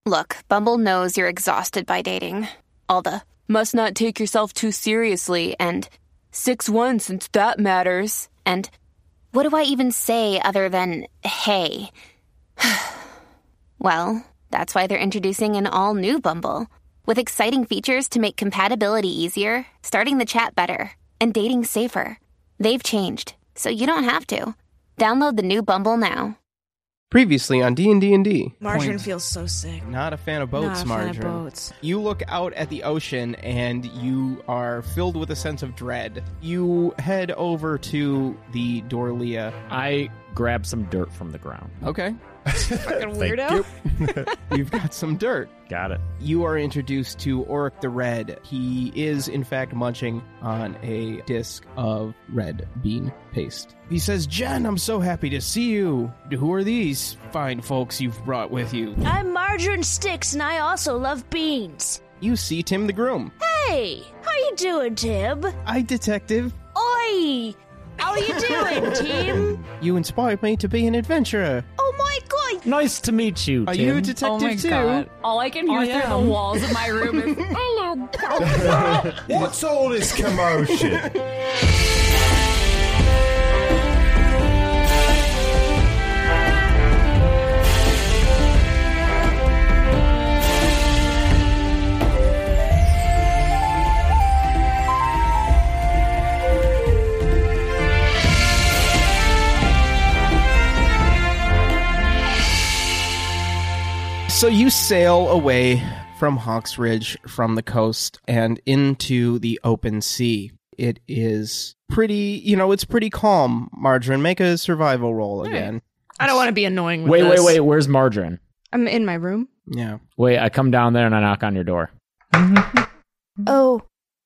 Look, Bumble knows you're exhausted by dating. All the must not take yourself too seriously and 6'1" since that matters. And what do I even say other than hey? Well, that's why they're introducing an all-new Bumble with exciting features to make compatibility easier, starting the chat better, and dating safer. They've changed, so you don't have to. Download the new Bumble now. Previously on D&D. Margarine feels so sick. Not a fan of boats, Margarine. You look out at the ocean and you are filled with a sense of dread. You head over to the Dorlia. I grab some dirt from the ground. Okay. Fucking weirdo. You've got some dirt. Got it. You are introduced to Oric the Red. He is, in fact, munching on a disc of red bean paste. He says, Jen, I'm so happy to see you. Who are these fine folks you've brought with you? I'm Margarine Sticks, and I also love beans. You see Tim the Groom. Hey, how you doing, Tim? Hi, Detective. Oi! How you doing, Tim? You inspired me to be an adventurer. Oh my god! Nice to meet you, Are Tim. you a detective too? God. All I can hear through the walls of my room is, hello. What's all this commotion? So you sail away from Hawks Ridge, from the coast, and into the open sea. It is pretty, it's pretty calm. Margarine, make a survival roll again. I don't want to be annoying with Wait. Where's Margarine? I'm in my room. Yeah. Wait, I come down there and I knock on your door. Oh.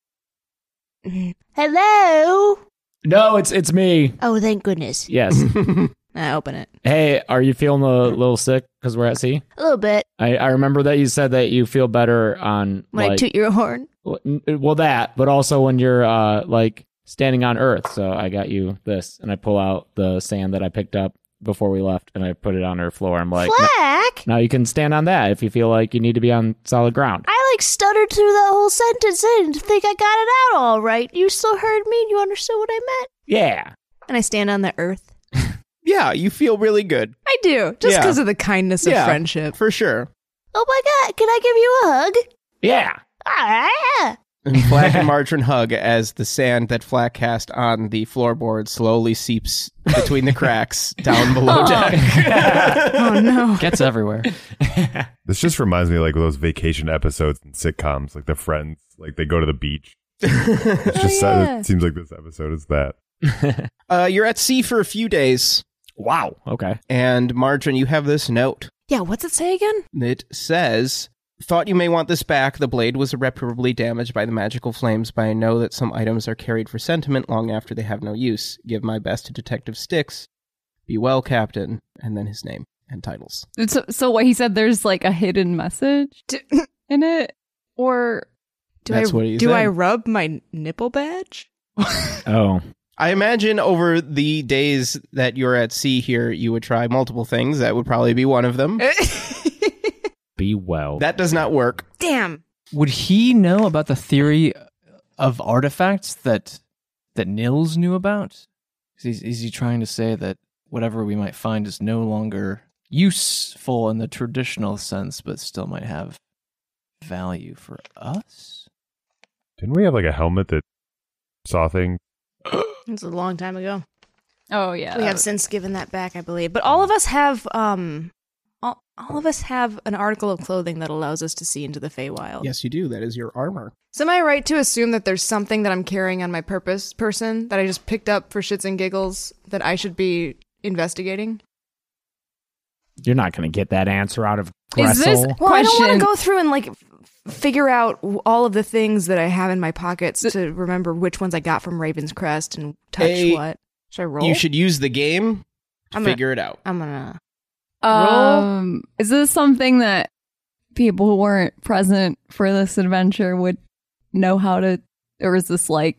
Hello? No, it's me. Oh, thank goodness. Yes. I open it. Hey, are you feeling a little sick because we're at sea? A little bit. I remember that you said that you feel better on When I toot your horn. well, that, but also when you're standing on Earth. So I got you this, and I pull out the sand that I picked up before we left, and I put it on her floor. I'm like, Flack? now you can stand on that if you feel like you need to be on solid ground. I stuttered through that whole sentence. I didn't think I got it out all right. You still heard me? You understood what I meant? Yeah. And I stand on the earth. Yeah, you feel really good. I do. Just because of the kindness of friendship. For sure. Oh my god, can I give you a hug? Yeah. Ah. And Flack and Margarine hug as the sand that Flack cast on the floorboard slowly seeps between the cracks down below deck. Oh no. Gets everywhere. This just reminds me of like those vacation episodes in sitcoms, like the Friends, like they go to the beach. It's just it seems like this episode is that. You're at sea for a few days. Wow. Okay. And Margarine, you have this note. Yeah, what's it say again? It says, thought you may want this back. The blade was irreparably damaged by the magical flames, but I know that some items are carried for sentiment long after they have no use. Give my best to Detective Sticks. Be well, Captain. And then his name and titles. So what he said, there's like a hidden message in it? Or Do said. I rub my nipple badge? Oh. I imagine over the days that you're at sea here, you would try multiple things. That would probably be one of them. Be well. That does not work. Damn. Would he know about the theory of artifacts that Nils knew about? Is he trying to say that whatever we might find is no longer useful in the traditional sense, but still might have value for us? Didn't we have like a helmet that saw things? It's a long time ago. Oh yeah. We have since given that back, I believe. But all of us have all of us have an article of clothing that allows us to see into the Feywild. Yes, you do. That is your armor. So am I right to assume that there's something that I'm carrying on my person that I just picked up for shits and giggles that I should be investigating? You're not going to get that answer out of Is this Gressel. Well, I don't want question? to go through and like figure out all of the things that I have in my pockets to remember which ones I got from Raven's Crest and touch what. Should I roll? You should use the game to I'm gonna- figure it out. I'm gonna. Is this something that people who weren't present for this adventure would know how to, or is this like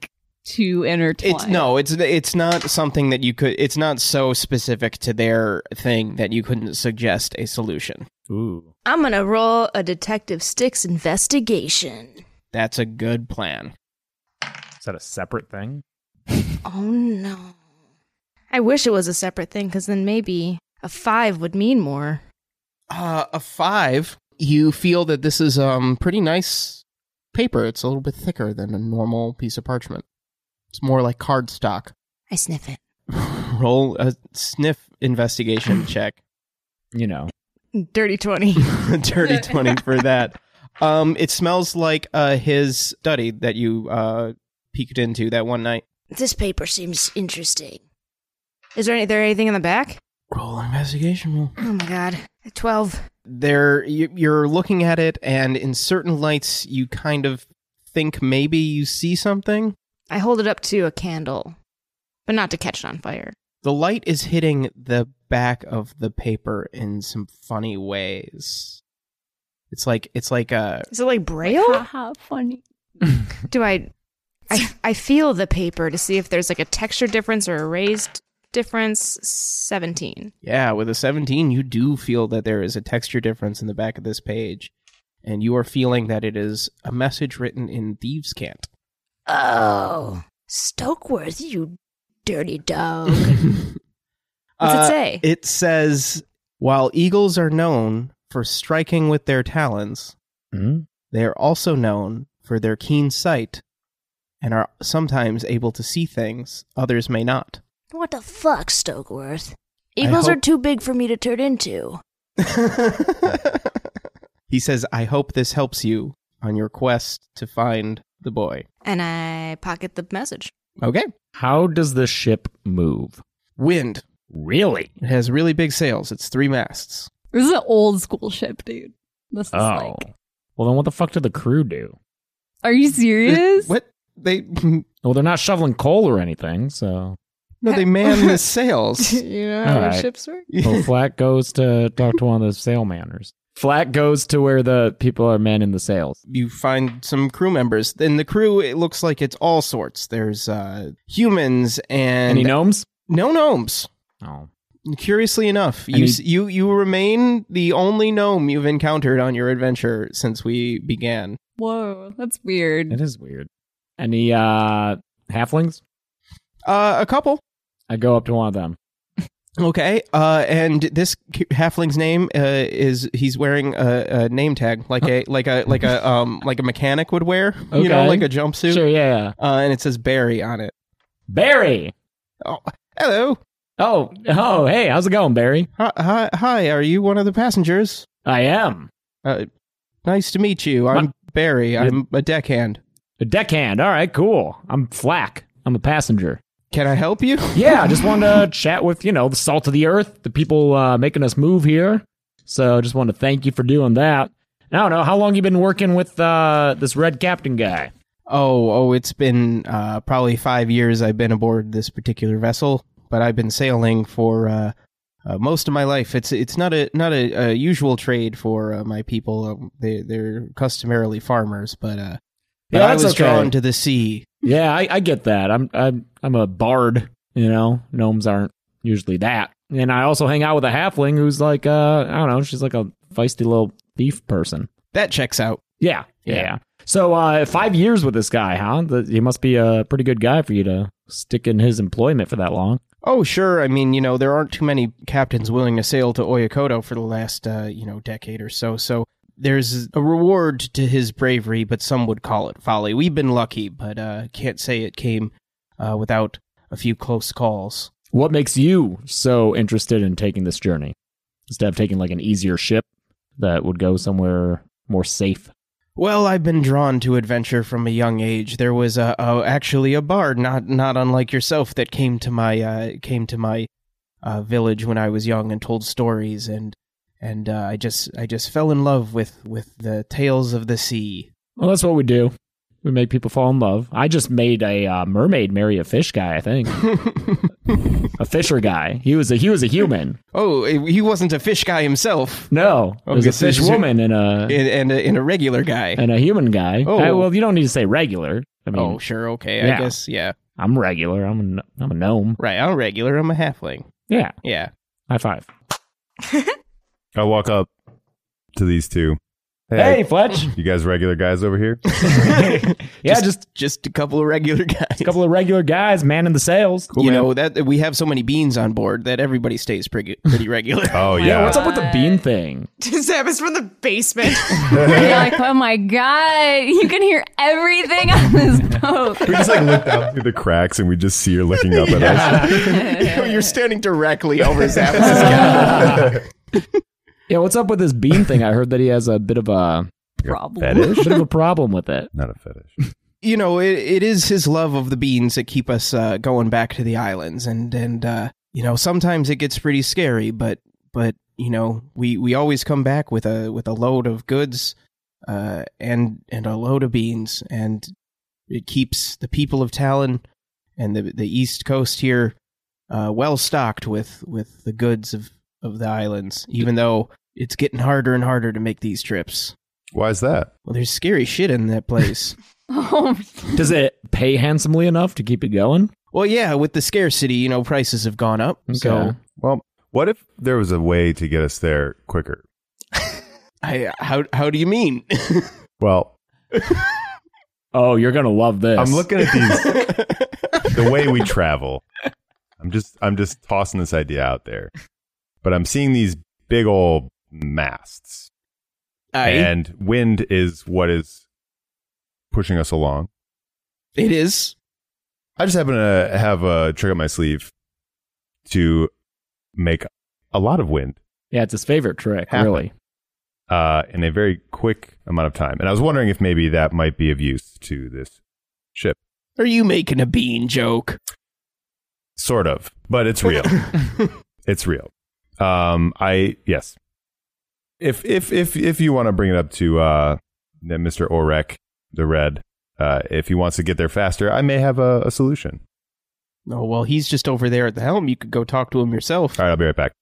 too intertwined. It's not something that you could. It's not so specific to their thing that you couldn't suggest a solution. Ooh. I'm gonna roll a Detective Sticks investigation. That's a good plan. Is that a separate thing? Oh no. I wish it was a separate thing, because then maybe a 5 would mean more. A 5. You feel that this is pretty nice paper. It's a little bit thicker than a normal piece of parchment. It's more like cardstock. I sniff it. Roll a sniff investigation check. You know. Dirty 20. Dirty 20 for that. It smells like his study that you peeked into that one night. This paper seems interesting. Is there anything in the back? Roll an investigation roll. Oh my god. 12. You're looking at it, and in certain lights, you kind of think maybe you see something. I hold it up to a candle, but not to catch it on fire. The light is hitting the back of the paper in some funny ways. It's like Is it like Braille? Haha, funny. Do I feel the paper to see if there's like a texture difference or a raised difference. 17. Yeah, with a 17, you do feel that there is a texture difference in the back of this page, and you are feeling that it is a message written in thieves' cant. Oh, Stokeworth, you dirty dog. What's it say? It says, while eagles are known for striking with their talons, they are also known for their keen sight and are sometimes able to see things others may not. What the fuck, Stokeworth? Eagles are too big for me to turn into. He says, I hope this helps you on your quest to find the boy. And I pocket the message. Okay. How does the ship move? Wind. Really? It has really big sails. It's 3 masts. This is an old school ship, dude. This is Well, then what the fuck did the crew do? Are you serious? What? They... Well, they're not shoveling coal or anything, so... No, they man the sails. You know how All right. ships work? Well, Flat goes to talk to one of the sail manners. Flat goes to where the people are manning the sails. You find some crew members. In the crew, it looks like it's all sorts. There's humans and... Any gnomes? No gnomes. Oh. Curiously enough, you remain the only gnome you've encountered on your adventure since we began. Whoa, that's weird. It is weird. Any halflings? A couple. I go up to one of them. Okay, and this halfling's name is he's wearing a name tag like a mechanic would wear, you know, Okay. like a jumpsuit. Sure, yeah. And it says Barry on it. Barry! Oh, hello. Oh, hey, how's it going, Barry? Hi. Are you one of the passengers? I am. Nice to meet you. I'm Barry. I'm a deckhand. A deckhand. All right, cool. I'm Flack. I'm a passenger. Can I help you? Yeah, I just wanted to chat with, the salt of the earth, the people making us move here. So just wanted to thank you for doing that. I don't know, how long you been working with this red captain guy? Oh, it's been probably 5 years I've been aboard this particular vessel, but I've been sailing for most of my life. It's not a usual trade for my people. They're customarily farmers, but I was drawn to the sea. Yeah, I get that. I'm a bard, Gnomes aren't usually that. And I also hang out with a halfling who's like I don't know, she's like a feisty little thief person. That checks out. Yeah. So 5 years with this guy, huh? He must be a pretty good guy for you to stick in his employment for that long. Oh, sure. I mean, there aren't too many captains willing to sail to Oyakoto for the last, decade or so. So there's a reward to his bravery, but some would call it folly. We've been lucky, but can't say it came without a few close calls. What makes you so interested in taking this journey? Instead of taking like an easier ship that would go somewhere more safe? Well, I've been drawn to adventure from a young age. There was actually a bard, not unlike yourself, that came to my village when I was young and told stories, and I just fell in love with the tales of the sea. Well, that's what we do. We make people fall in love. I just made a mermaid marry a fish guy, I think. A fisher guy. He was a human. Oh, he wasn't a fish guy himself. No, it was a fish woman and a regular guy and a human guy. Oh. Well, you don't need to say regular. I mean, oh, sure, okay, yeah. I guess, yeah. I'm regular. I'm a gnome. Right, I'm regular. I'm a halfling. Yeah. Yeah. High five. I walk up to these two. Hey, Fletch. You guys regular guys over here? Yeah, just a couple of regular guys. a couple of regular guys manning the sails. Cool, you man. know that we have so many beans on board that everybody stays pretty regular. Oh, Yeah, yeah. what's up with the bean thing? Zeb is from the basement. You're like, oh my god, you can hear everything on this boat. We just like look down through the cracks and we just see her looking up at us. You're standing directly over Zappos' cabin. Yeah, what's up with this bean thing? I heard that he has a bit of a Problem. Fetish? bit of a problem with it. Not a fetish. You know, it is his love of the beans that keep us going back to the islands, and you know, sometimes it gets pretty scary, but you know, we always come back with a load of goods and a load of beans, and it keeps the people of Talon and the East Coast here well stocked with the goods of the islands, even though it's getting harder and harder to make these trips. Why is that? Well, there's scary shit in that place. Oh, Does it pay handsomely enough to keep it going? Well, yeah, with the scarcity, you know, prices have gone up. So Okay. Well, what if there was a way to get us there quicker? how do you mean? Well, Oh, you're gonna love this. I'm looking at these the way we travel. I'm just tossing this idea out there. But I'm seeing these big old masts. And wind is what is pushing us along. It is. I just happen to have a trick up my sleeve to make a lot of wind Yeah, it's his favorite trick, Happen. really. in a very quick amount of time. And I was wondering if maybe that might be of use to this ship. Are you making a bean joke? Sort of, but it's real. It's real. Yes. If you want to bring it up to Mr. Orek, the Red, if he wants to get there faster, I may have a solution. Oh, well, he's just over there at the helm. You could go talk to him yourself. All right, I'll be right back.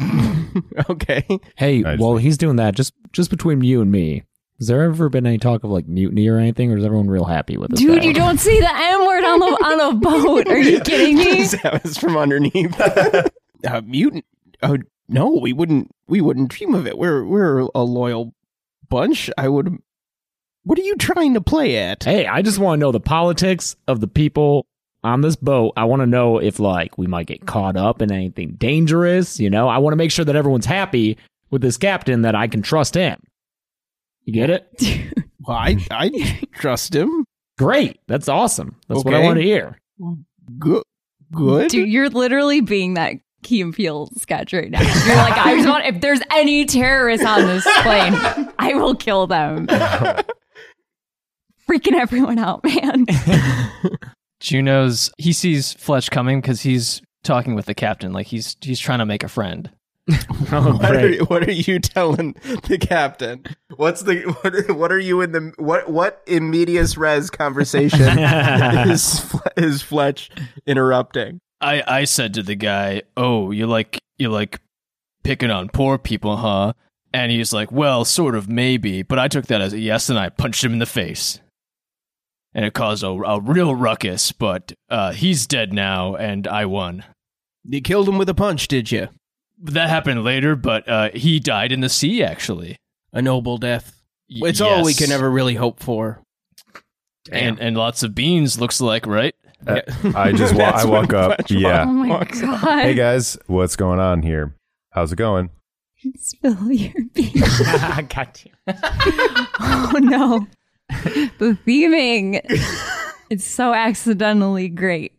Okay. Hey, I just while think- he's doing that, just between you and me, has there ever been any talk of like mutiny or anything, or is everyone real happy with this? dude, guy? you don't say the N word on a boat. Are you kidding me? That was from underneath. Mutant. Oh no, we wouldn't dream of it. We're a loyal bunch. What are you trying to play at? Hey, I just want to know the politics of the people on this boat. I want to know if like we might get caught up in anything dangerous. You know, I want to make sure that everyone's happy with this captain, that I can trust him. You get it? Well, I trust him. Great. That's awesome. That's what I Okay. want to hear. Good. Dude, you're literally being that Key and Peele sketch right now. You're like, I just want, if there's any terrorists on this plane, I will kill them. Freaking everyone out, man. Juno's, he sees Fletch coming because he's talking with the captain. Like he's trying to make a friend. Oh, great. What are you telling the captain? What are you in the what in medias res conversation is Fletch interrupting? I said to the guy, "Oh, you like picking on poor people, huh?" And he's like, "Well, sort of, maybe." But I took that as a yes, and I punched him in the face, and it caused a real ruckus. But he's dead now, and I won. You killed him with a punch, did you? That happened later, but he died in the sea. Actually, A noble death. It's all we yes. can ever really hope for. And lots of beans. Looks like, right? I just That's I walk what up. Fletch Yeah. Oh my walks god. Hey guys, what's going on here? How's it going? Spill your beans. I got you. Oh no. The theming. It's so accidentally great.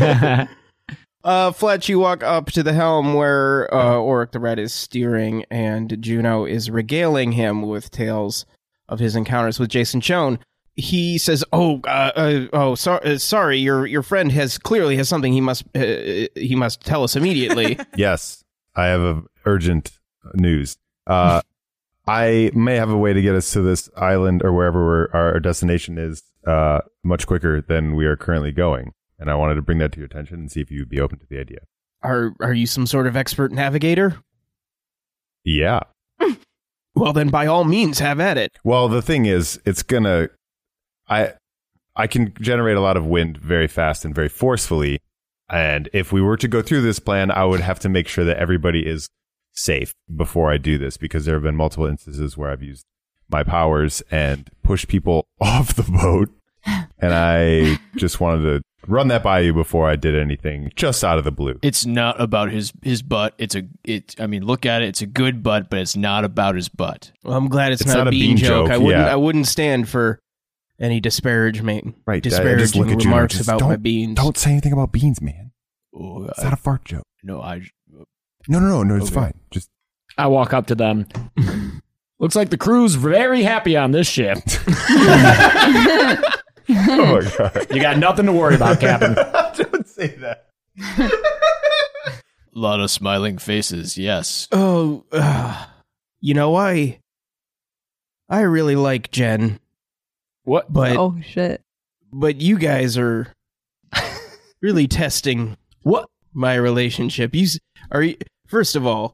Fletch, you walk up to the helm where Oric the Red is steering, and Juno is regaling him with tales of his encounters with Jason Choane. He says, sorry, your friend clearly has something he must tell us immediately." Yes, I have urgent news. I may have a way to get us to this island or wherever our destination is much quicker than we are currently going. And I wanted to bring that to your attention and see if you would be open to the idea. Are you some sort of expert navigator? Yeah. Well, then by all means, have at it. Well, the thing is, it's gonna. I I can generate a lot of wind very fast and very forcefully. And if we were to go through this plan, I would have to make sure that everybody is safe before I do this, because there have been multiple instances where I've used my powers and pushed people off the boat. And I just wanted to run that by you before I did anything, just out of the blue. It's not about his butt. I mean, look at it. It's a good butt, but it's not about his butt. Well, I'm glad it's not a bean joke. I wouldn't stand for any disparaging remarks about my beans. Don't say anything about beans, man. It's not a fart joke. No, No, it's fine. Just I walk up to them. Looks like the crew's very happy on this ship. oh my god! You got nothing to worry about, Captain. Don't say that. A lot of smiling faces. Yes. Oh, you know, I really like Jen. What? But Oh shit. But you guys are really testing my relationship. First of all,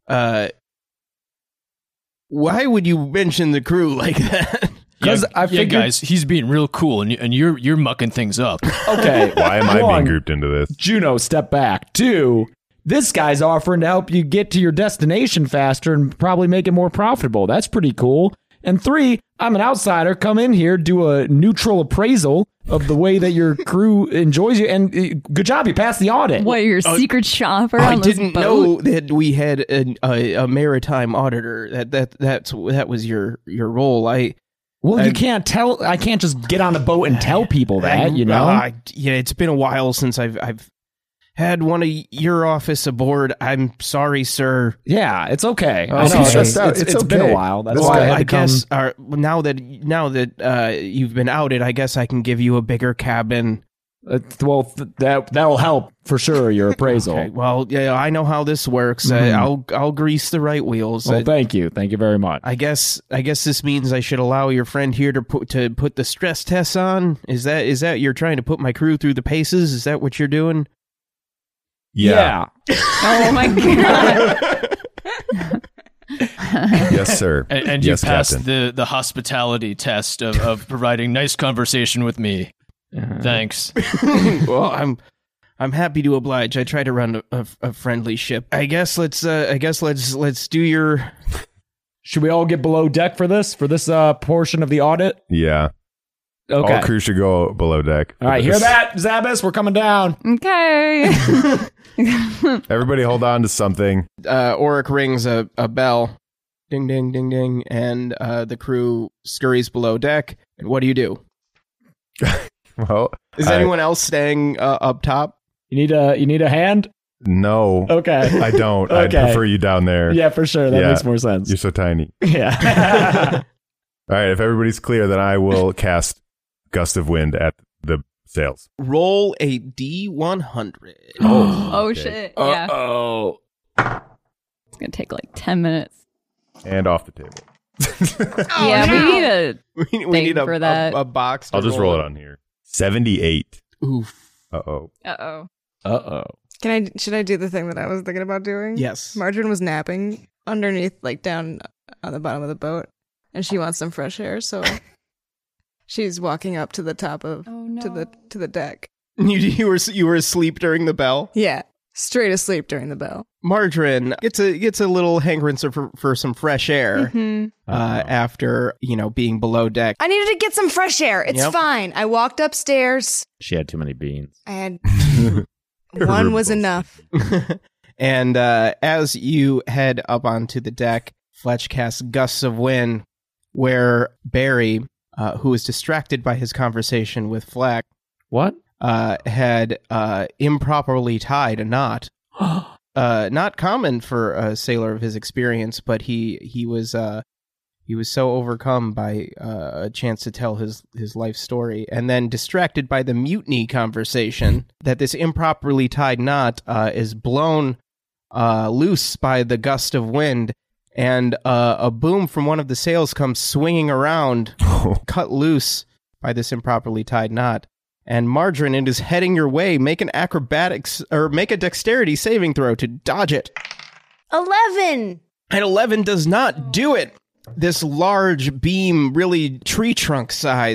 why would you mention the crew like that? Because I figured, guys, he's being real cool, and you're mucking things up. Okay, why am I being grouped into this? Juno, step back. 2, this guy's offering to help you get to your destination faster and probably make it more profitable. That's pretty cool. And 3, I'm an outsider. Come in here, do a neutral appraisal of the way that your crew enjoys you, and good job, you passed the audit. What, you're a secret shopper I on this didn't boat? know that we had a maritime auditor. That was your role. You can't tell. I can't just get on the boat and tell people that, you know? Yeah, it's been a while since I've had one of your office aboard. I'm sorry, sir. Yeah, it's okay. Oh, I know, it's it's been a while. That's well, why I had to guess come. now that you've been outed, I guess I can give you a bigger cabin. That'll help for sure. Your appraisal. Okay, well, yeah, I know how this works. I'll grease the right wheels. Well, thank you very much. I guess this means I should allow your friend here to put the stress tests on. Is that you're trying to put my crew through the paces? Is that what you're doing? Yeah. Oh my god. Yes, sir. And yes, you passed Captain. the hospitality test of providing nice conversation with me. Thanks. Well, I'm happy to oblige. I try to run a friendly ship. I guess let's do your. Should we all get below deck for this portion of the audit? Yeah. Okay. All crew should go below deck. All right, hear that, Zabas? We're coming down. Okay. Everybody hold on to something. Oric rings a bell. Ding, ding, ding, ding. And the crew scurries below deck. And what do you do? Well, is anyone else staying up top? You need a hand? No. Okay. I don't. Okay. I'd prefer you down there. Yeah, for sure. That makes more sense. You're so tiny. Yeah. All right, if everybody's clear, then I will cast Gust of Wind at the sails. Roll a D100. Oh okay. shit. Yeah. Oh. It's gonna take like 10 minutes. And off the table. We need a we need for that. a box. I'll just roll it on here. 78. Oof. Uh-oh. Should I do the thing that I was thinking about doing? Yes. Margarine was napping underneath, like down on the bottom of the boat, and she wants some fresh air, so she's walking up to the top of to the deck. You were asleep during the bell? Yeah. Straight asleep during the bell. Margarine gets a little hankering for some fresh air Mm-hmm. after being below deck. I needed to get some fresh air. It's fine. I walked upstairs. She had too many beans. I had one was enough. And as you head up onto the deck, Fletch casts Gusts of Wind, where Barry, who was distracted by his conversation with Flack, had improperly tied a knot. Not common for a sailor of his experience, but he was so overcome by a chance to tell his life story, and then distracted by the mutiny conversation, that this improperly tied knot is blown loose by the gust of wind, and a boom from one of the sails comes swinging around, cut loose by this improperly tied knot. And Margarine, it is heading your way. Make an acrobatics or make a dexterity saving throw to dodge it. 11. And 11 does not do it. This large beam, really tree trunk sized,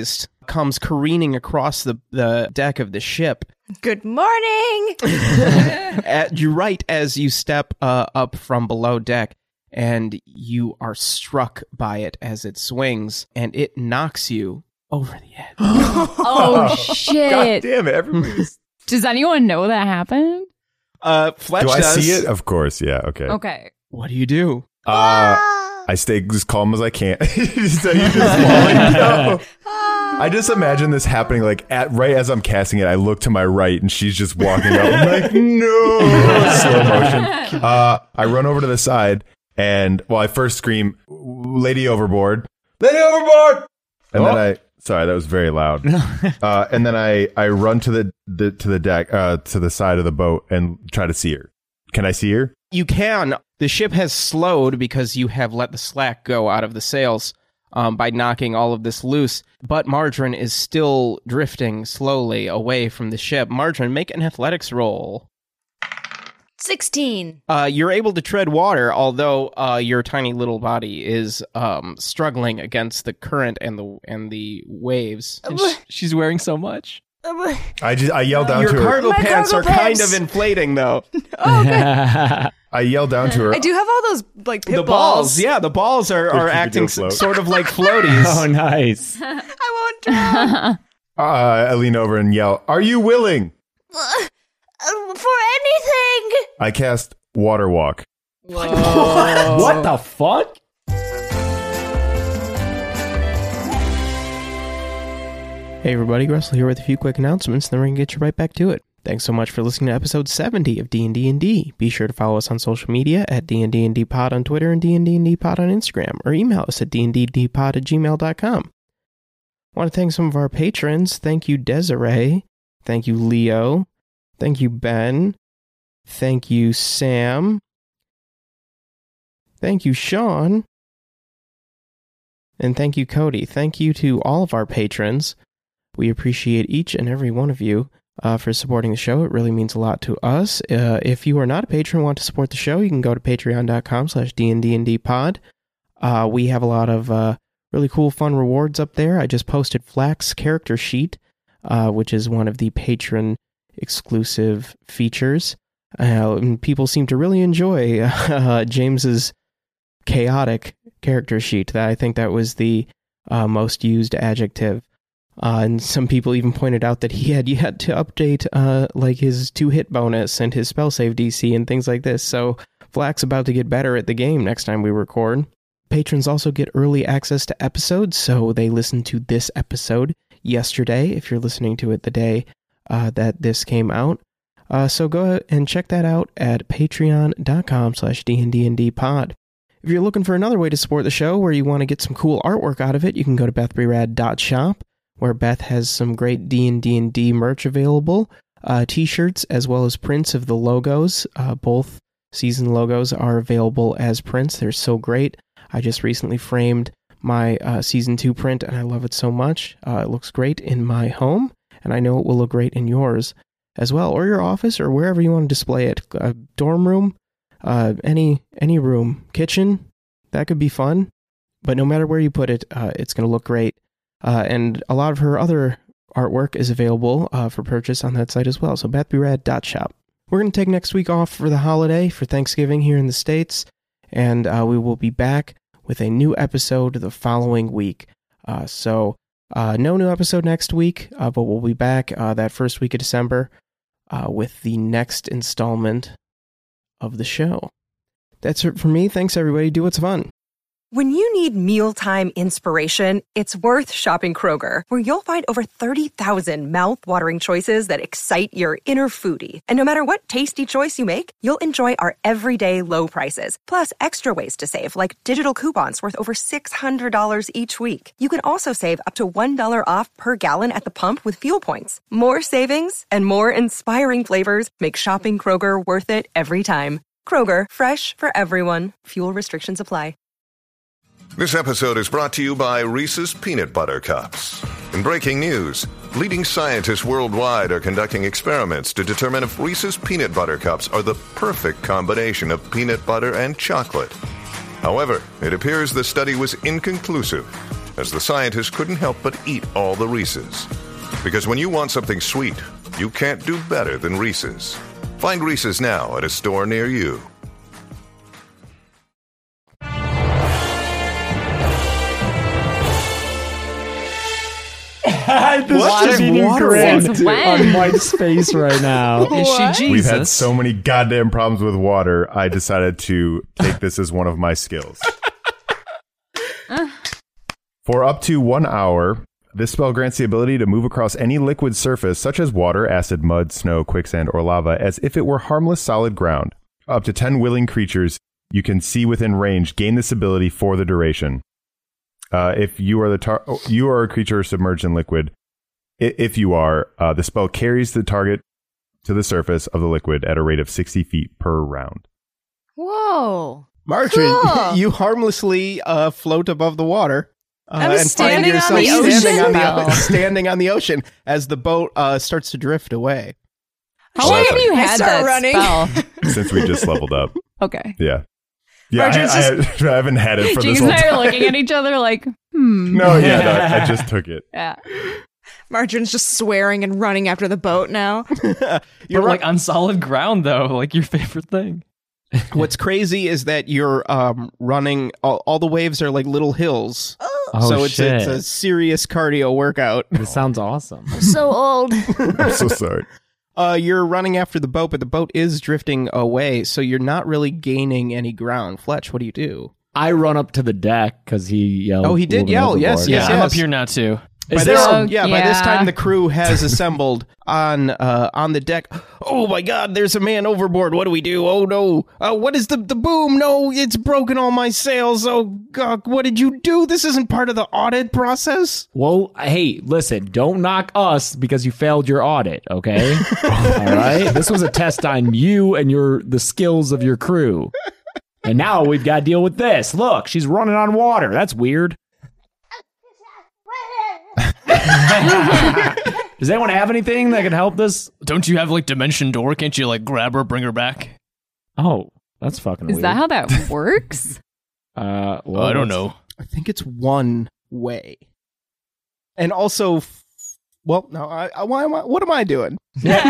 comes careening across the deck of the ship. Good morning. Right as you step up from below deck, and you are struck by it as it swings, and it knocks you over the edge. Oh, shit. God damn it, everybody's... Does anyone know that happened? Fletch Do I does. see it? Of course, yeah, okay. Okay. What do you do? I stay as calm as I can. So you just falling down. I just imagine this happening like right as I'm casting it. I look to my right and she's just walking up. I'm like, no, slow motion. I run over to the side and I first scream, "Lady overboard! Lady overboard!" And then sorry, that was very loud. And then I run to the deck, to the side of the boat and try to see her. Can I see her? You can. The ship has slowed because you have let the slack go out of the sails by knocking all of this loose. But Margarine is still drifting slowly away from the ship. Margarine, make an athletics roll. 16. You're able to tread water, although your tiny little body is struggling against the current and the waves. And she's wearing so much. I yell down Your to her. cargo My pants cargo are pants. kind of inflating, though. I yell down to her. I do have all those like pit The balls, yeah, the balls are keep it acting to a float. sort of like floaties. Oh, nice. I won't drown. I lean over and yell, "Are you willing?" For anything. I cast Water Walk. What the fuck? Hey everybody, Russell here with a few quick announcements, then we're going to get you right back to it. Thanks so much for listening to episode 70 of D&D&D. Be sure to follow us on social media at D&D&D-pod on Twitter and D&D&D-pod on Instagram, or email us at dnddpod@gmail.com. I want to thank some of our patrons. Thank you, Desiree. Thank you, Leo. Thank you, Ben. Thank you, Sam. Thank you, Sean. And thank you, Cody. Thank you to all of our patrons. We appreciate each and every one of you for supporting the show. It really means a lot to us. If you are not a patron and want to support the show, you can go to patreon.com/dnddpod. We have a lot of really cool, fun rewards up there. I just posted Flack's character sheet, which is one of the patron exclusive features. And people seem to really enjoy James's chaotic character sheet. I think that was the most used adjective. And some people even pointed out that he had yet to update like his 2-hit bonus and his spell save DC and things like this. So Flack's about to get better at the game next time we record. Patrons also get early access to episodes, so they listened to this episode yesterday, if you're listening to it the day that this came out. So go and check that out at patreon.com/dnddpod. If you're looking for another way to support the show where you want to get some cool artwork out of it, you can go to bethbrerad.shop, where Beth has some great D&D merch available, t-shirts as well as prints of the logos. Both season logos are available as prints. They're so great. I just recently framed my season 2 print, and I love it so much. It looks great in my home, and I know it will look great in yours as well, or your office, or wherever you want to display it. A dorm room, any room, kitchen, that could be fun. But no matter where you put it, it's going to look great. And a lot of her other artwork is available for purchase on that site as well. So bethbrerad.shop. We're going to take next week off for the holiday, for Thanksgiving here in the States, and we will be back with a new episode the following week. So no new episode next week, but we'll be back that first week of December with the next installment of the show. That's it for me. Thanks, everybody. Do what's fun. When you need mealtime inspiration, it's worth shopping Kroger, where you'll find over 30,000 mouth-watering choices that excite your inner foodie. And no matter what tasty choice you make, you'll enjoy our everyday low prices, plus extra ways to save, like digital coupons worth over $600 each week. You can also save up to $1 off per gallon at the pump with fuel points. More savings and more inspiring flavors make shopping Kroger worth it every time. Kroger, fresh for everyone. Fuel restrictions apply. This episode is brought to you by Reese's Peanut Butter Cups. In breaking news, leading scientists worldwide are conducting experiments to determine if Reese's Peanut Butter Cups are the perfect combination of peanut butter and chocolate. However, it appears the study was inconclusive. as the scientists couldn't help but eat all the Reese's. Because when you want something sweet, you can't do better than Reese's. Find Reese's now at a store near you. What is water on Mike's face right now? Is she Jesus? We've had so many goddamn problems with water, I decided to take this as one of my skills. For up to 1 hour, this spell grants the ability to move across any liquid surface, such as water, acid, mud, snow, quicksand, or lava, as if it were harmless solid ground. Up to 10 willing creatures you can see within range gain this ability for the duration. If you are you are a creature submerged in liquid. If you are, the spell carries the target to the surface of the liquid at a rate of 60 feet per round. Whoa. Marjorie, Cool. you harmlessly float above the water. I was and standing find on the yourself ocean. standing on the ocean as the boat starts to drift away. How long have you I had start that running. spell? Since we just leveled up. Okay. Yeah. Yeah, I haven't had it for this James whole and I time. are looking at each other like, No, I just took it. Yeah. Marjorie's just swearing and running after the boat now. You're like on solid ground, though, like your favorite thing. What's crazy is that you're running. All the waves are like little hills. Oh, So it's shit. a serious cardio workout. This sounds awesome. So old. I'm so sorry. You're running after the boat, but the boat is drifting away, so you're not really gaining any ground. Fletch, what do you do? I run up to the deck because he yelled. Oh, he did "Pull me yell, overboard." yes, Yeah, yes. I'm up here now, too. Is By there this, Oh, by this yeah. time the crew has assembled on the deck. Oh my God! There's a man overboard. What do we do? Oh no! What is the boom? No, it's broken all my sails. Oh God! What did you do? This isn't part of the audit process. Well, hey, listen, don't knock us because you failed your audit, okay? All right? This was a test on you and the skills of your crew. And now we've got to deal with this. Look, she's running on water. That's weird. Does anyone have anything that can help this? Don't you have, like, Dimension Door? Can't you, like, grab her, bring her back? Oh, that's fucking Is weird. that how that works? Well, I don't know. I think it's one way. And also, well, no. What am I doing?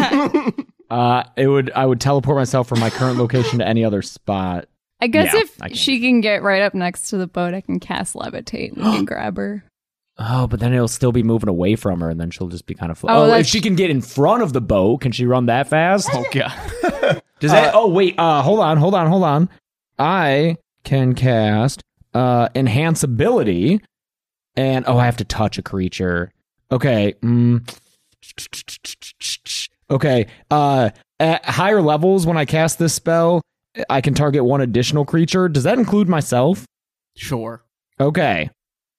I would teleport myself from my current location to any other spot. I guess Yeah, if I can. she can get right up next to the boat, I can cast levitate and we can grab her. Oh, but then it'll still be moving away from her, and then she'll just be kind of. Oh, if that's- she can get in front of the boat, can she run that fast? Oh, God. Does that? Oh, wait. Hold on. I can cast enhance ability, and I have to touch a creature. Okay. Okay. At higher levels, when I cast this spell, I can target one additional creature. Does that include myself? Sure. Okay.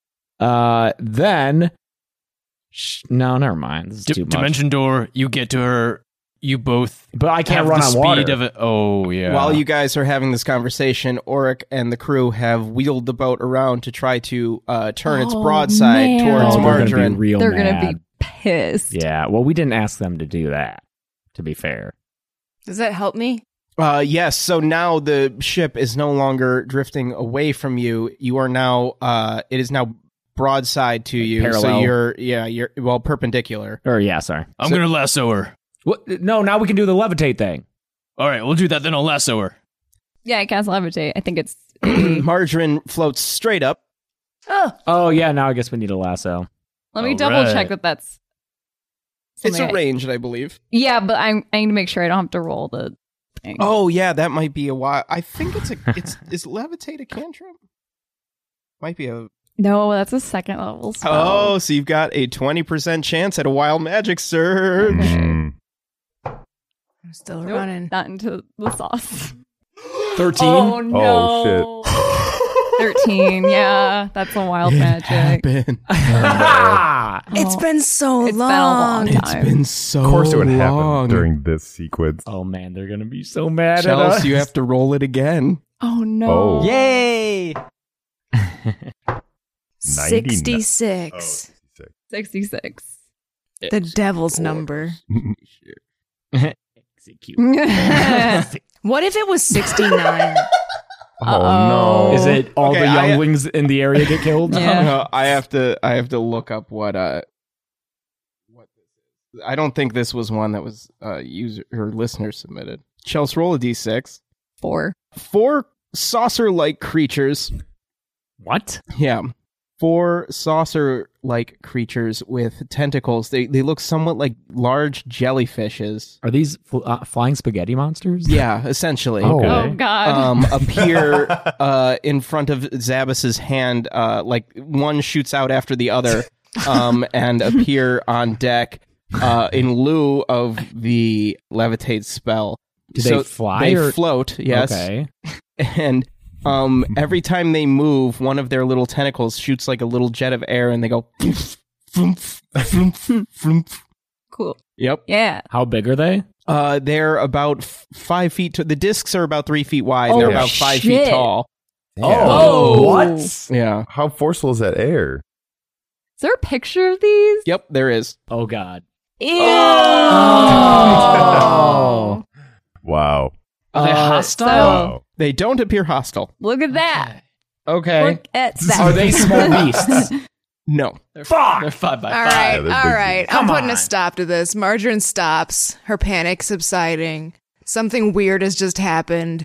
Then. No, never mind. This is too much. Dimension Door, you get to her, you both But I can't have run the on speed water. of it. Oh, yeah. While you guys are having this conversation, Auric and the crew have wheeled the boat around to try to turn its Oh, broadside man. towards Oh, they're gonna be Margarine. real They're mad. going to be pissed. Yeah, well, we didn't ask them to do that, to be fair. Does that help me? Yes, so now the ship is no longer drifting away from you. You are now, it is now broadside to you. So Parallel. you're perpendicular. Or, yeah, sorry. I'm going to lasso her. What? No, now we can do the levitate thing. All right, we'll do that, then I'll lasso her. Yeah, I cast levitate. I think it's. Margarine floats straight up. Oh, yeah, now I guess we need a lasso. Let me All double right. check that that's. It's something I- arranged, I believe. Yeah, but I need to make sure I don't have to roll the thing. Oh, yeah, that might be a while. I think is levitate a cantrip? Might be a... No, that's a second level spell. Oh, so you've got a 20% chance at a wild magic surge. Mm. I'm still Nope, running. not into the sauce. 13? Oh no! Oh, 13. Yeah, that's a wild magic. Happened. Ah! It's been so It's been a long. long It's time. been so Of course it would long. happen during this sequence. Oh, man, they're going to be so mad at Chels, us. you have to roll it again. Oh no! Oh. Yay! 66. 66. The devil's number. Execute. What if it was 69? Oh no! Is it all Okay, the younglings in the area get killed? Yeah. No, I have to look up what this is. I don't think this was one that was user or listener submitted. Chelsea, roll a d6. 4. 4 saucer-like creatures. What? Yeah. 4 saucer-like creatures with tentacles. They look somewhat like large jellyfishes. Are these flying spaghetti monsters? Yeah, essentially. Okay. Oh, God. Appear in front of Zabas's hand, like one shoots out after the other, and appear on deck in lieu of the levitate spell. Do they fly? They float, yes. Okay. And every time they move, one of their little tentacles shoots like a little jet of air, and they go. Cool. Yep. Yeah. How big are they? They're about 5 feet. The discs are about 3 feet wide. And they're about 5 feet shit. tall. Oh, what? Yeah. How forceful is that air? Is there a picture of these? Yep, there is. Oh, God. Ew. Oh. Wow. Are they hostile? Wow. They don't appear hostile. Look at that. Okay. Look at that. Are they small beasts? No. They're 5 by 5. All right, Yeah, they're all big right. dudes. I'm Come putting on. a stop to this. Margarine stops. Her panic subsiding. Something weird has just happened.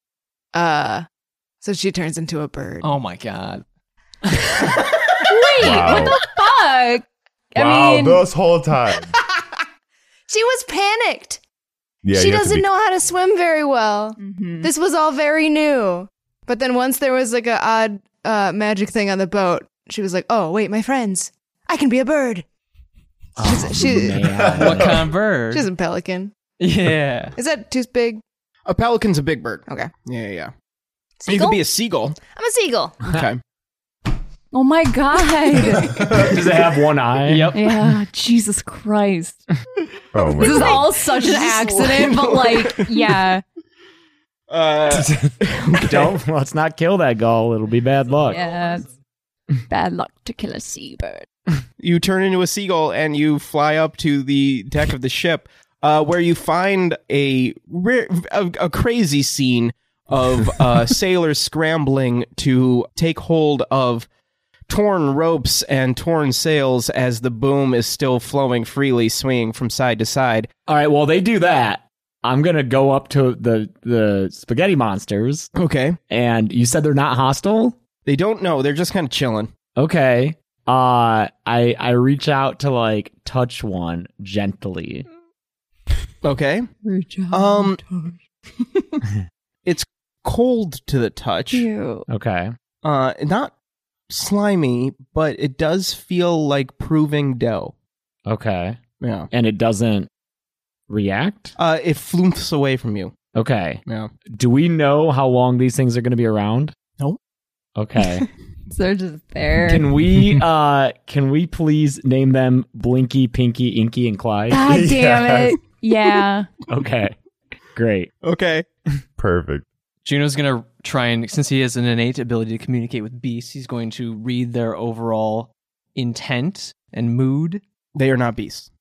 So she turns into a bird. Oh my god. Wait, Wow. what the fuck? I Wow, mean, this whole time. She was panicked. Yeah, she you have to doesn't be- know how to swim very well. mhm. This was all very new. But then once there was like a odd magic thing on the boat, she was like, "Oh wait, my friends, I can be a bird." Man. What kind of bird? She's a pelican. Yeah. Is that too big? A pelican's a big bird. Okay. Yeah. You Seagull? could be a seagull. I'm a seagull. Okay. Oh my God. Does it have one eye? Yep. Yeah, Jesus Christ. Oh my This is God. all such an accident, but like, yeah. Let's not kill that gull. It'll be bad luck. Yeah. It's bad luck to kill a seabird. You turn into a seagull and you fly up to the deck of the ship, where you find a crazy scene of sailors scrambling to take hold of torn ropes and torn sails as the boom is still flowing freely, swinging from side to side. All right, well, they do that. I'm going to go up to the spaghetti monsters. Okay. And you said they're not hostile? They don't know. They're just kind of chilling. Okay. I reach out to like touch one gently. Okay. It's cold to the touch. Ew. Okay. Not slimy, but it does feel like proving dough. Okay. Yeah. And it doesn't react? It floomps away from you. Okay. Yeah. Do we know how long these things are going to be around? No. Okay. So they're just there. Can we please name them Blinky, Pinky, Inky, and Clyde? God damn Yes. it. Yeah. Okay. Great. Okay. Perfect. Juno's gonna try and, since he has an innate ability to communicate with beasts, he's going to read their overall intent and mood. They are not beasts.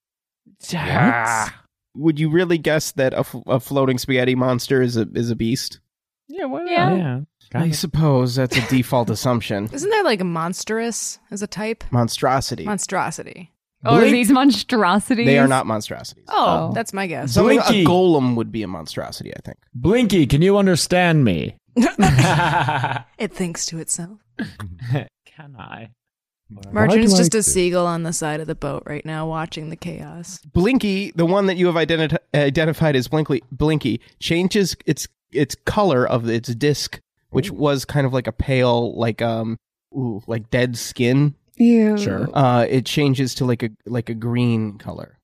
Would you really guess that a floating spaghetti monster is a beast? Yeah, why not? Yeah. Yeah. I suppose that's a default assumption. Isn't there like a monstrous as a type? Monstrosity. Monstrosity. Oh, are Blink- these monstrosities? They are not monstrosities. Oh, Oh. that's my guess. Something Blinky. a golem would be a monstrosity, I think. Blinky, can you understand me? It thinks to itself. Can I? Margarine's do I just a do? seagull on the side of the boat right now, watching the chaos. Blinky, the one that you have identified as Blinky, changes its color of its disc, which was kind of like a pale, like dead skin. Ew. Sure. It changes to like a green color.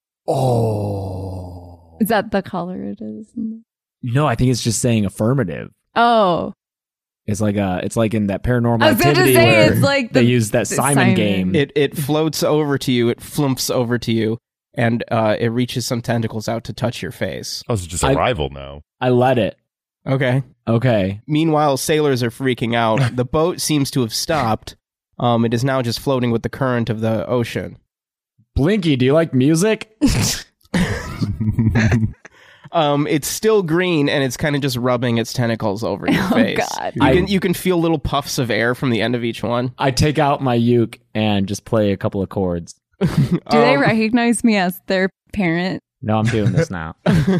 Oh. Is that the color it is? No, I think it's just saying affirmative. Oh. It's like in that Paranormal I was going to Activity say where it's like they the use that Simon game. It floats over to you. It flumps over to you, and it reaches some tentacles out to touch your face. Oh, it's just a I- rival now. I let it. Okay. Okay. Meanwhile, sailors are freaking out. The boat seems to have stopped. It is now just floating with the current of the ocean. Blinky, do you like music? It's still green, and it's kind of just rubbing its tentacles over your face. God. You can feel little puffs of air from the end of each one. I take out my uke and just play a couple of chords. Do they recognize me as their parent? No, I'm doing this now.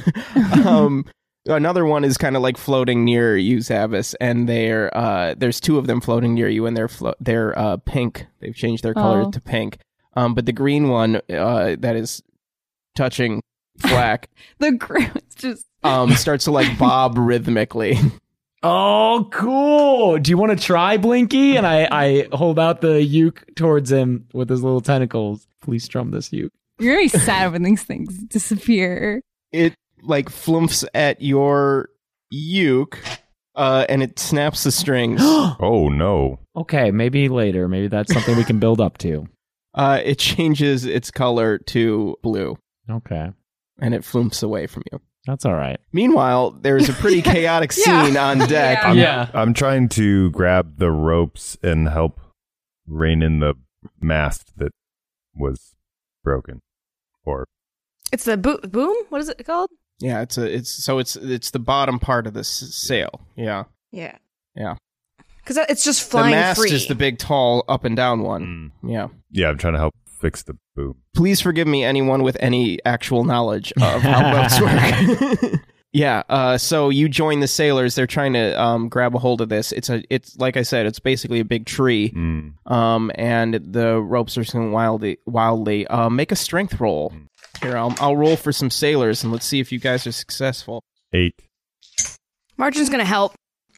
Another one is kind of like floating near you, Zavis, and there's two of them floating near you, and they're pink. They've changed their color to pink. But the green one that is touching Flack, just starts to like bob rhythmically. Oh, cool. Do you want to try, Blinky? And I hold out the uke towards him with his little tentacles. Please strum this uke. You're very sad when these things disappear. It like flumps at your uke, and it snaps the strings. Oh, no. Okay, maybe later. Maybe that's something we can build up to. It changes its color to blue. Okay. And it flumps away from you. That's all right. Meanwhile, there's a pretty chaotic scene on deck. I'm trying to grab the ropes and help rein in the mast that was broken. Or It's the boom? What is it called? Yeah, it's the bottom part of the sail. Yeah. Yeah. Yeah. Because it's just flying free. The mast free. is the big, tall, up and down one. Yeah. Yeah, I'm trying to help fix the boom. Please forgive me, anyone with any actual knowledge of how boats work. Yeah, so you join the sailors. They're trying to grab a hold of this. It's like I said, it's basically a big tree. And the ropes are swinging wildly. Make a strength roll. Here, I'll roll for some sailors, and let's see if you guys are successful. 8. Margin's gonna help.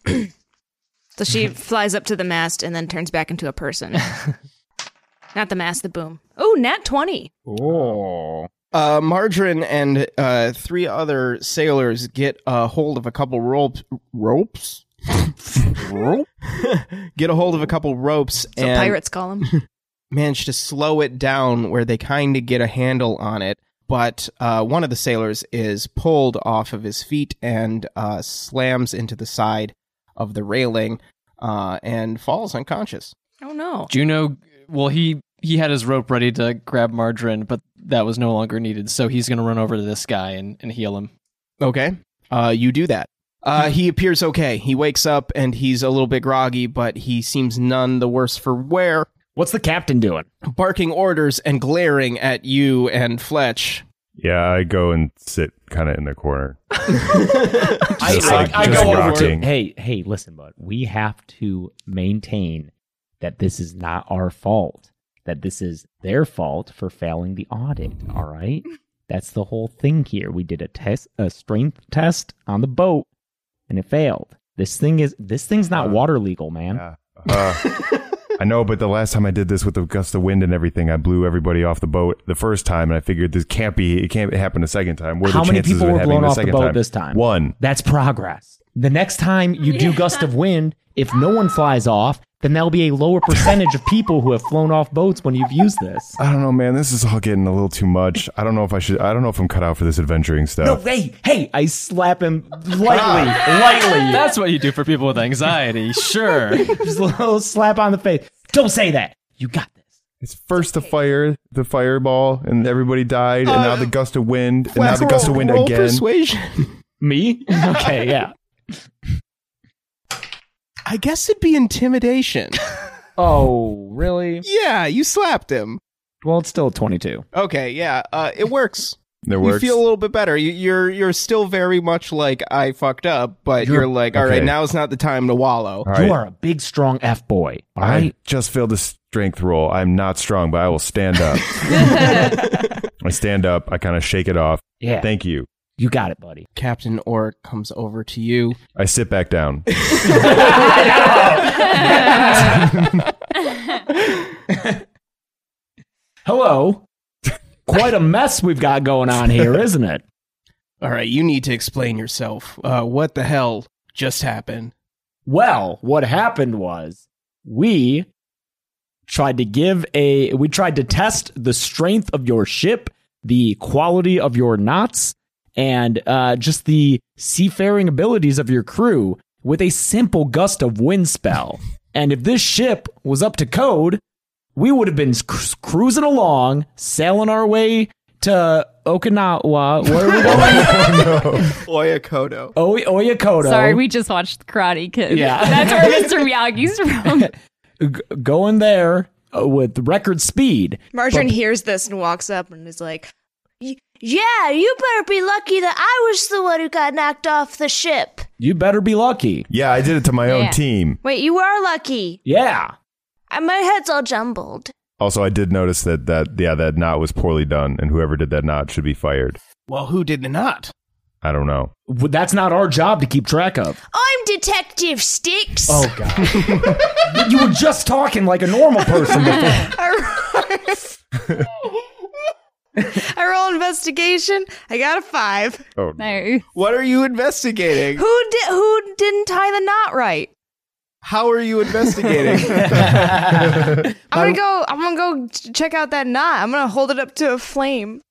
So she flies up to the mast and then turns back into a person. Not the mast, the boom. Oh, nat 20. Oh. Margarine and 3 other sailors get a hold of a couple ropes? Get a hold of a couple ropes So and pirates call them. manage to slow it down where they kind of get a handle on it. But one of the sailors is pulled off of his feet and slams into the side of the railing and falls unconscious. Oh, no. Juno, well, he had his rope ready to grab Margarine, but that was no longer needed. So he's going to run over to this guy and heal him. Okay. You do that. He appears okay. He wakes up and he's a little bit groggy, but he seems none the worse for wear. What's the captain doing? Barking orders and glaring at you and Fletch. Yeah, I go and sit kind of in the corner. I go over to hey, listen, bud. We have to maintain that this is not our fault. That this is their fault for failing the audit. All right, that's the whole thing here. We did a strength test on the boat, and it failed. This thing's not water legal, man. I know, but the last time I did this with the gust of wind and everything, I blew everybody off the boat the first time, and I figured it can't happen a second time. What are How the many chances people of it were happening blown the off the second boat time? this time? 1. That's progress. The next time you do gust of wind, if no one flies off, then there'll be a lower percentage of people who have flown off boats when you've used this. I don't know, man. This is all getting a little too much. I don't know if I'm cut out for this adventuring stuff. No, hey, I slap him lightly. That's what you do for people with anxiety. Sure. Just a little slap on the face. Don't say that. You got this. It's first the fireball, and everybody died, and now the gust of wind, and now the gust of wind roll again. Persuasion. Me? Okay, yeah. I guess it'd be intimidation. Oh, really? Yeah, you slapped him. Well, it's still 22. Okay, yeah, it works. It works. You feel a little bit better. You're still very much like, I fucked up, but you're like, all right, now's not the time to wallow. All right. You are a big, strong F-boy. All right? I just failed a strength roll. I'm not strong, but I will stand up. I stand up. I kind of shake it off. Yeah. Thank you. You got it, buddy. Captain Orc comes over to you. I sit back down. Hello. Quite a mess we've got going on here, isn't it? All right, you need to explain yourself. What the hell just happened? Well, what happened was we tried to test the strength of your ship, the quality of your knots, and just the seafaring abilities of your crew with a simple gust of wind spell. And if this ship was up to code, we would have been cruising along, sailing our way to Okinawa. Where are we going? Oyakoto. Oyakoto. Sorry, we just watched Karate Kid. Yeah. That's where Mr. Miyagi's from. Going there with record speed. Margarine hears this and walks up and is like, Yeah, you better be lucky that I was the one who got knocked off the ship. You better be lucky. Yeah, I did it to my own team. Wait, you are lucky. Yeah. My head's all jumbled. Also, I did notice that knot was poorly done, and whoever did that knot should be fired. Well, who did the knot? I don't know. That's not our job to keep track of. I'm Detective Sticks. Oh, God. You were just talking like a normal person before. I roll investigation. I got a 5. Oh, no. What are you investigating? Who didn't tie the knot right? How are you investigating? I'm gonna go check out that knot. I'm gonna hold it up to a flame.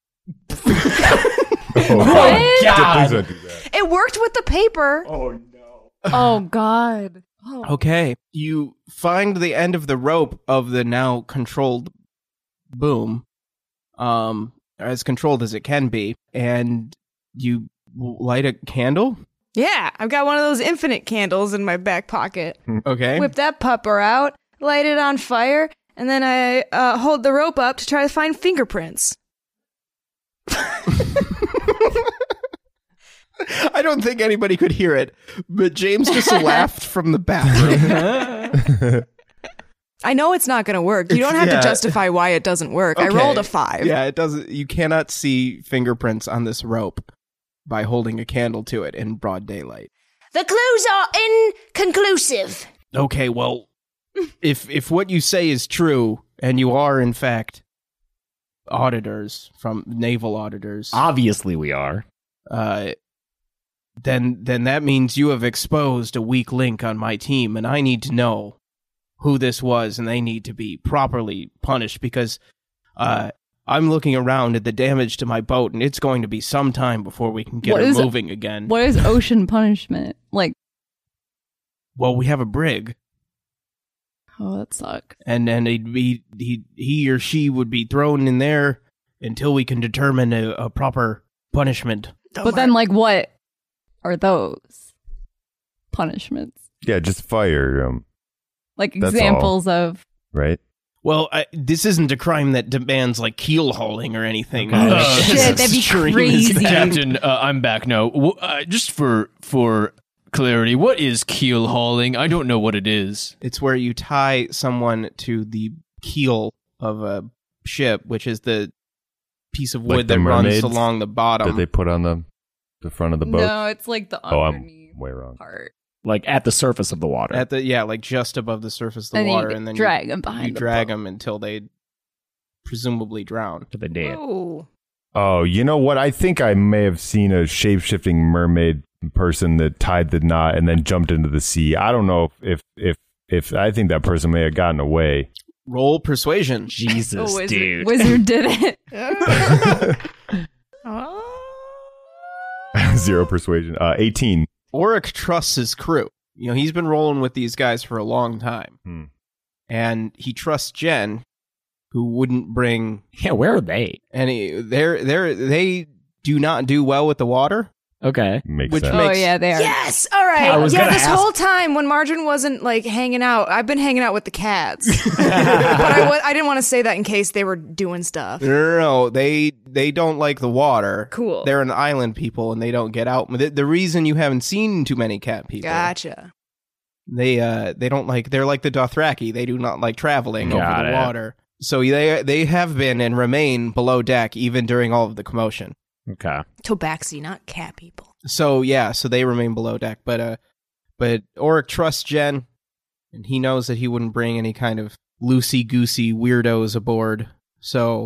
Oh, God. Please don't do that. It worked with the paper. Oh, God. Oh. Okay, you find the end of the rope of the now controlled boom, as controlled as it can be, and you light a candle. Yeah, I've got one of those infinite candles in my back pocket. Okay. Whip that pupper out, light it on fire, and then I hold the rope up to try to find fingerprints. I don't think anybody could hear it, but James just laughed from the bathroom. I know it's not going to work. You don't have to justify why it doesn't work. Okay. I rolled a 5. Yeah, it doesn't. You cannot see fingerprints on this rope by holding a candle to it in broad daylight. The clues are inconclusive. Okay, well, if what you say is true, and you are in fact auditors from naval auditors, Obviously we are. then that means you have exposed a weak link on my team, and I need to know who this was, and they need to be properly punished, because I'm looking around at the damage to my boat, and it's going to be some time before we can get her moving again. What is ocean punishment? Like, well, we have a brig, oh, that sucks. and then he or she would be thrown in there until we can determine a proper punishment. But then, like, what are those punishments? Yeah, just fire them. Like That's examples of. Right? Well, this isn't a crime that demands, like, keel hauling or anything. Shit, that'd be Extreme. crazy. Captain, I'm back now. Just for clarity, what is keel hauling? I don't know what it is. It's where you tie someone to the keel of a ship, which is the piece of wood Like the that runs mermaids along the bottom. That they put on the front of the boat? No, it's like the underneath I'm way wrong. part. Like at the surface of the water. Like just above the surface of the And then you water, could and then drag them behind you the drag boat. them until they presumably drown. To the dead. Oh. Oh, you know what? I think I may have seen a shape-shifting mermaid person that tied the knot and then jumped into the sea. I don't know if I think that person may have gotten away. Roll persuasion. Jesus, dude. Wizard did it. 0 persuasion. 18. Auric trusts his crew. You know, he's been rolling with these guys for a long time. And he trusts Jen, who wouldn't bring... Yeah, where are they? They do not do well with the water. Okay. Makes Which sense. makes- Oh, yeah, they are. Yes. All right. I was Yeah, gonna this ask- whole time when Margarine wasn't like hanging out, I've been hanging out with the cats. But I didn't want to say that in case they were doing stuff. No, they don't like the water. Cool. They're an island people, and they don't get out. The reason you haven't seen too many cat people, Gotcha. they don't like. They're like the Dothraki. They do not like traveling Got over the it. water. So they have been and remain below deck even during all of the commotion. Okay. Tobaxi, not cat people. So so they remain below deck. But Auric trusts Jen, and he knows that he wouldn't bring any kind of loosey-goosey weirdos aboard. So,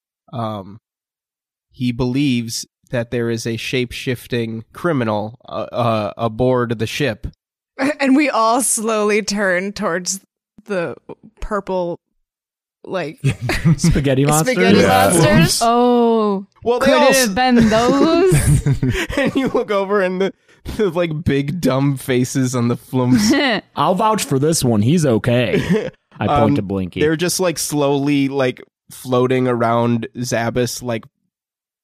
he believes that there is a shape-shifting criminal aboard the ship. And we all slowly turn towards the purple, like, Spaghetti monsters? spaghetti monsters. Oh. Well, they could all it have been those? And you look over, and the like big dumb faces on the flumps. I'll vouch for this one. He's okay. I point to Blinky. They're just like slowly like floating around Zabas, like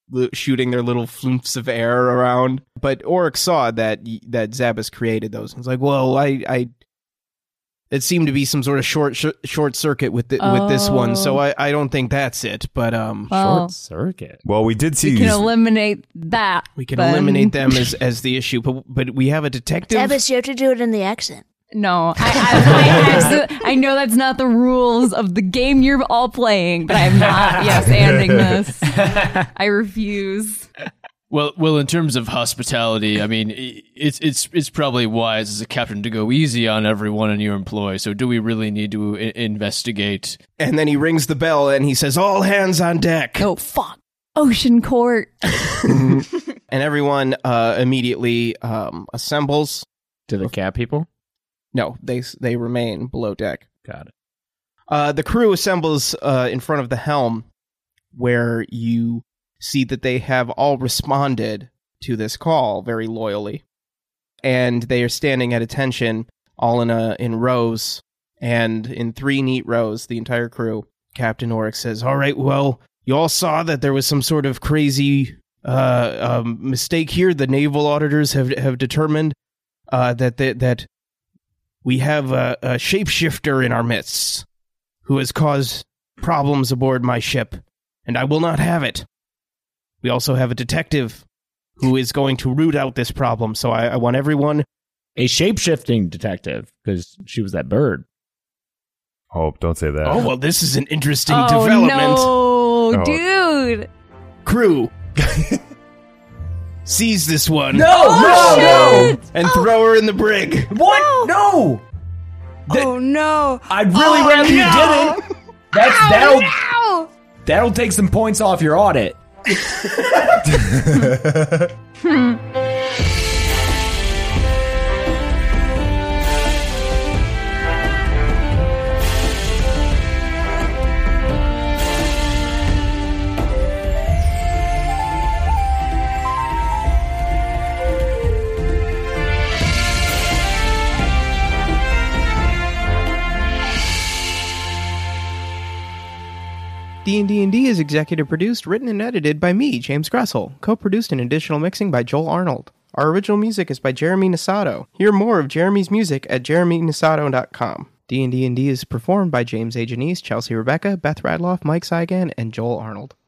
shooting their little floofs of air around. But Oryx saw that Zabas created those. It's like, well, it seemed to be some sort of short circuit with this one, so I don't think that's it. But short circuit. Well, we did see. We can eliminate that. We can eliminate them as the issue, but we have a detective. Zabas, you have to do it in the accent. No, I know that's not the rules of the game you're all playing, but I'm not ending this. I refuse. Well, in terms of hospitality, I mean, it's probably wise as a captain to go easy on everyone in your employ. So do we really need to investigate? And then he rings the bell and he says, "All hands on deck." Oh, fuck. Ocean Court. And everyone immediately assembles. Do the cat people? No, they remain below deck. Got it. The crew assembles in front of the helm, where you see that they have all responded to this call very loyally, and they are standing at attention, all in rows, and in 3 neat rows, the entire crew. Captain Oryx says, "All right, well, you all saw that there was some sort of crazy mistake here. The naval auditors have determined that we have a shapeshifter in our midst who has caused problems aboard my ship, and I will not have it. We also have a detective who is going to root out this problem, so I want everyone..." A shape-shifting detective, because she was that bird. Oh, don't say that. Oh, well, this is an interesting development. No, dude. Crew, seize this one. No! And throw her in the brig. What? No! Oh no! I'd really rather you didn't. That'll take some points off your audit. D&D is executive produced, written, and edited by me, James Gressel. Co-produced and additional mixing by Joel Arnold. Our original music is by Jeremy Nisato. Hear more of Jeremy's music at jeremynisato.com. D&D is performed by James A. Janice, Chelsea Rebecca, Beth Radloff, Mike Saigan, and Joel Arnold.